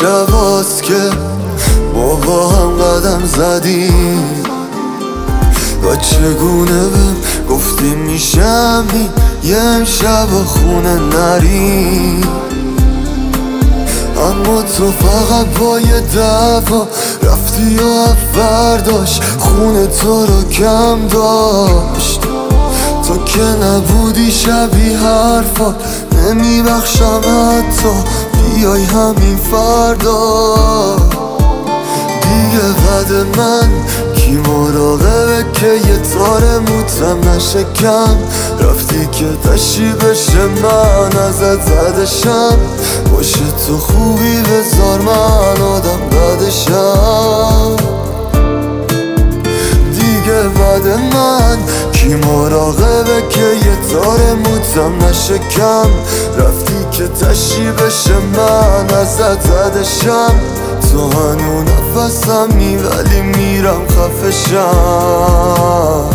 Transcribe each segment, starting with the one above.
شباست که ما با هم قدم زدیم و چگونه بهم گفتی میشم یه امشب خونه نریم، اما تو فقط با یه دفعه رفتی و فرداش خونه تو رو کم داشت. تو که نبودی شبیه حرفات نمیبخشم حتی بیای همین فردا. دیگه بعد من کی مراقبه که یه تار موتم نشکم، رفتی که تشی بشه من ازت زدشم، باشه تو خوبی بذار من آدم بدشم. دیگه بعد من کی مراقبه که یه تار موتم نشکم، رفتی که تشی بشه من ازت زدشم، تو هنو نفسمی ولی میرم خفشم.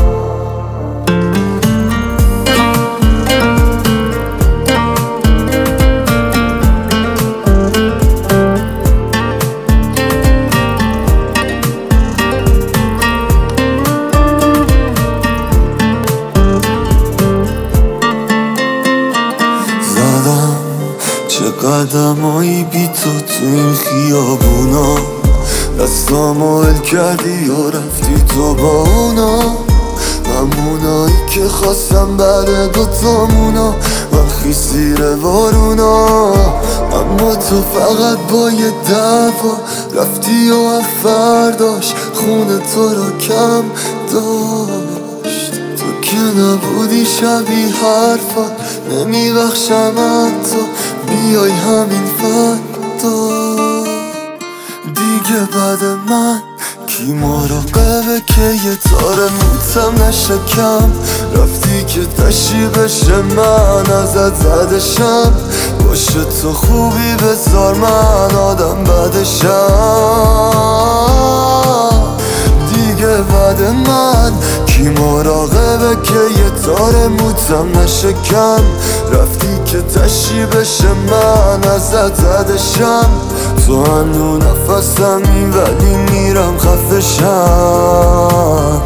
چه قدمایی بی تو این خیابونا، دستامو ول کردی و رفتی تو با اونا، همونایی که خواستم بعد دوتامونا من خیزیر بارونا، اما تو فقط با یه دفعه رفتی و فرداش خونه تو رو کم داشت. تو که نبودی شبیه حرفات نمیبخشم حتی بیای همین فردا. دیگه بعد من کی مراقبه که یه تار موتم نشکم، رفتی که تشی بشه من ازت زدشم، باشه تو خوبی بذار من آدم بدشم. دیگه بعد من کی مراقبه که یه تار موتم نشکم، رفتی که تشی بشه من ازت زدشم، تو هنو نفسمی ولی میرم خفشم.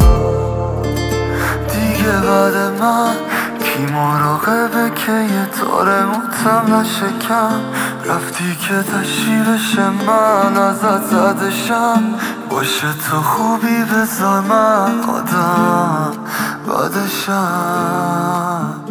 دیگه بعد من کی مراقبه که یه تار موتم نشکم، رفتی که تشی بشه من ازت زدشم، باشه تو خوبی بذار من آدم بدشم.